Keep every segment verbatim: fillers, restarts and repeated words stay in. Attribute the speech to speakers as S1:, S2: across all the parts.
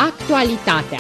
S1: Actualitatea.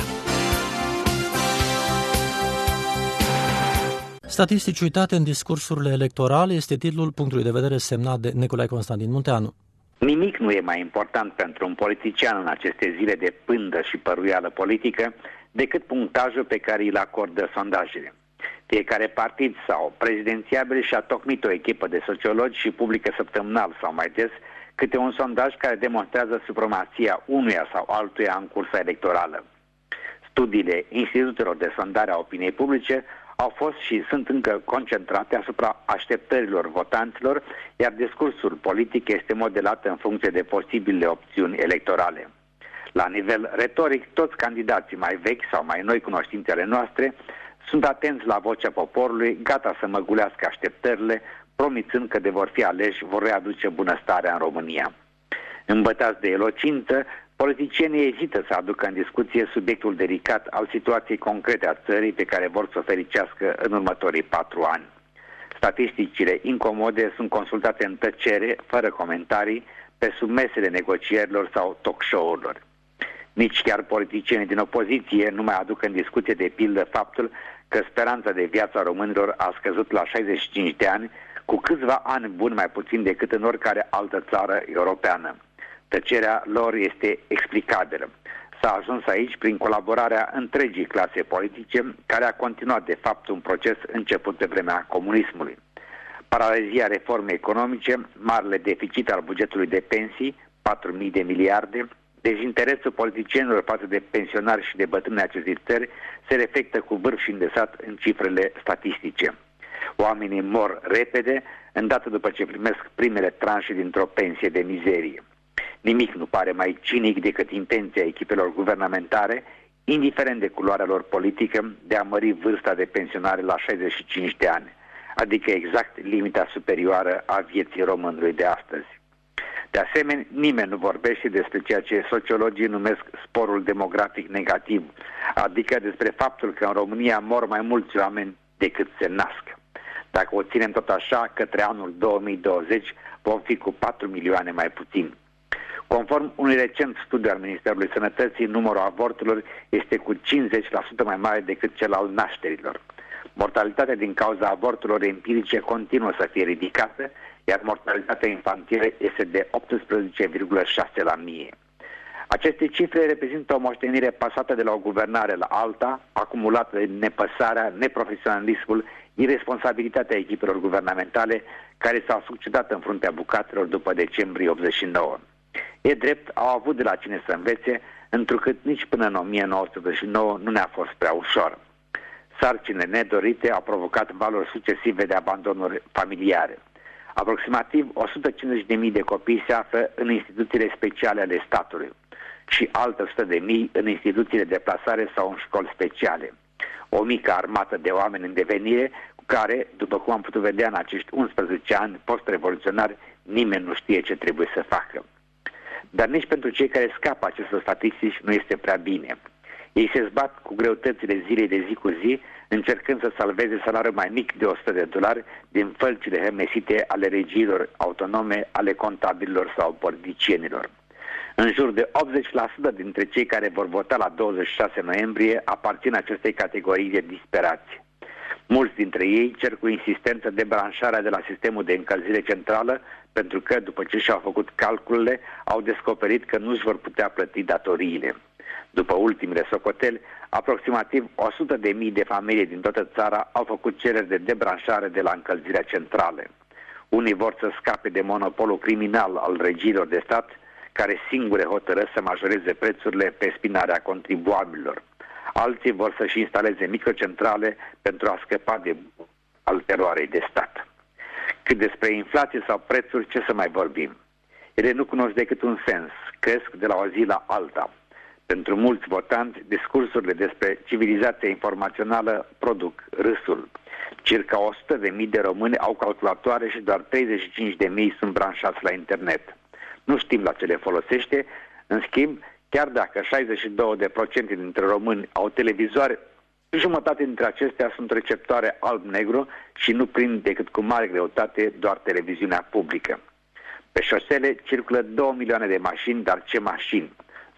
S2: Statistici uitate în discursurile electorale este titlul punctului de vedere semnat de Nicolae Constantin Munteanu.
S3: Nimic nu e mai important pentru un politician în aceste zile de pândă și păruială politică decât punctajul pe care îl acordă sondajele. Fiecare partid sau prezidențiabil și-a tocmit o echipă de sociologi și publică săptămânal sau mai des câte un sondaj care demonstrează supremația unuia sau altuia în cursa electorală. Studiile institutelor de sondare a opiniei publice au fost și sunt încă concentrate asupra așteptărilor votanților, iar discursul politic este modelat în funcție de posibile opțiuni electorale. La nivel retoric, toți candidații mai vechi sau mai noi cunoștințele noastre sunt atenți la vocea poporului, gata să măgulească așteptările, promițând că de vor fi aleși vor readuce bunăstarea în România. Îmbătați de elocință, politicienii ezită să aducă în discuție subiectul delicat al situației concrete a țării pe care vor să o fericească în următorii patru ani. Statisticile incomode sunt consultate în tăcere, fără comentarii, pe sub mesele negocierilor sau talk show-urilor. Nici chiar politicienii din opoziție nu mai aduc în discuție de pildă faptul că speranța de viață a românilor a scăzut la șaizeci și cinci de ani, cu câțiva ani buni mai puțin decât în oricare altă țară europeană. Tăcerea lor este explicabilă. S-a ajuns aici prin colaborarea întregii clase politice, care a continuat de fapt un proces început pe vremea comunismului. Paralizia reformei economice, marele deficit al bugetului de pensii, patru mii de miliarde, dezinteresul politicienilor față de pensionari și de bătrâni acestei țări se reflectă cu vârf și îndesat în cifrele statistice. Oamenii mor repede, îndată după ce primesc primele tranșe dintr-o pensie de mizerie. Nimic nu pare mai cinic decât intenția echipelor guvernamentare, indiferent de culoarea lor politică, de a mări vârsta de pensionare la șaizeci și cinci de ani, adică exact limita superioară a vieții românului de astăzi. De asemenea, nimeni nu vorbește despre ceea ce sociologii numesc sporul demografic negativ, adică despre faptul că în România mor mai mulți oameni decât se nasc. Dacă o ținem tot așa, către anul două mii douăzeci vom fi cu patru milioane mai puțin. Conform unui recent studiu al Ministerului Sănătății, numărul avorturilor este cu cincizeci la sută mai mare decât cel al nașterilor. Mortalitatea din cauza avorturilor empirice continuă să fie ridicată, iar mortalitatea infantilă este de optsprezece virgulă șase la mie. Aceste cifre reprezintă o moștenire pasată de la o guvernare la alta, acumulată de nepăsarea, neprofesionalismul, irresponsabilitatea echipelor guvernamentale care s-au succedat în fruntea bucatelor după decembrie optzeci și nouă. E drept, au avut de la cine să învețe, întrucât nici până în o mie nouă sute optzeci și nouă nu ne-a fost prea ușor. Sarcine nedorite au provocat valori succesive de abandonuri familiare. Aproximativ o sută cincizeci de mii de copii se află în instituțiile speciale ale statului și alte o sută de mii în instituțiile de plasare sau în școli speciale. O mică armată de oameni în devenire cu care, după cum am putut vedea în acești unsprezece ani post-revoluționari, nimeni nu știe ce trebuie să facă. Dar nici pentru cei care scapă acestor statistici nu este prea bine. Ei se zbat cu greutățile zilei de zi cu zi, încercând să salveze salariul mai mic de o sută de dolari din fălcile hermesite ale regiilor autonome, ale contabililor sau politicienilor. În jur de optzeci la sută dintre cei care vor vota la douăzeci și șase noiembrie aparțin acestei categorii de disperați. Mulți dintre ei cer cu insistență debranșarea de la sistemul de încălzire centrală, pentru că, după ce și-au făcut calculele, au descoperit că nu își vor putea plăti datoriile. După ultimele socoteli, aproximativ o sută de mii de familii din toată țara au făcut cereri de debranșare de la încălzirea centrală. Unii vor să scape de monopolul criminal al regiilor de stat, care singure hotărăsc să majoreze prețurile pe spinarea contribuabililor. Alții vor să-și instaleze microcentrale pentru a scăpa de al teroarei de stat. Cât despre inflație sau prețuri, ce să mai vorbim? Ele nu cunosc decât un sens, cresc de la o zi la alta. Pentru mulți votanți, discursurile despre civilizația informațională produc râsul. Circa o sută de mii de români au calculatoare și doar treizeci și cinci de mii sunt branșați la internet. Nu știm la ce le folosește, în schimb, chiar dacă șaizeci și doi la sută dintre români au televizoare, jumătate dintre acestea sunt receptoare alb-negru și nu prind decât cu mare greutate doar televiziunea publică. Pe șosele circulă două milioane de mașini, dar ce mașini?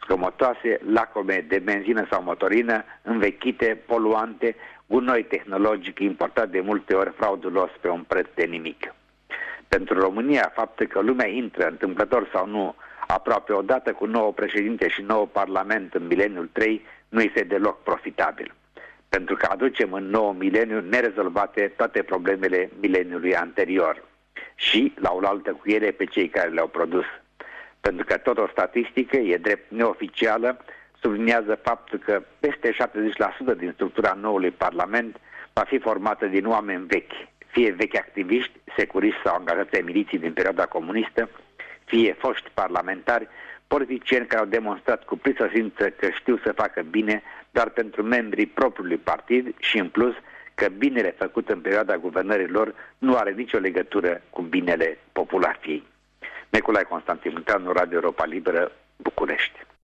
S3: zgomotoase, lacrime de benzină sau motorină, învechite, poluante, gunoi tehnologic importat de multe ori fraudulos pe un preț de nimic. Pentru România, faptul că lumea intră, întâmplător sau nu, aproape odată cu nouă președinte și nou parlament în mileniul trei, nu este deloc profitabil. Pentru că aducem în nou mileniu nerezolvate toate problemele mileniului anterior și, la oaltă cu ele, pe cei care le-au produs. Pentru că tot o statistică, e drept neoficială, subliniază faptul că peste șaptezeci la sută din structura noului parlament va fi formată din oameni vechi, fie vechi activiști, securiști sau angajați ai miliții din perioada comunistă, fie foști parlamentari, politicieni care au demonstrat cu prisosință că știu să facă bine doar pentru membrii propriului partid și, în plus, că binele făcut în perioada guvernării lor nu are nicio legătură cu binele populației. Nicolae Constantin Munteanu, Radio Europa Liberă, București.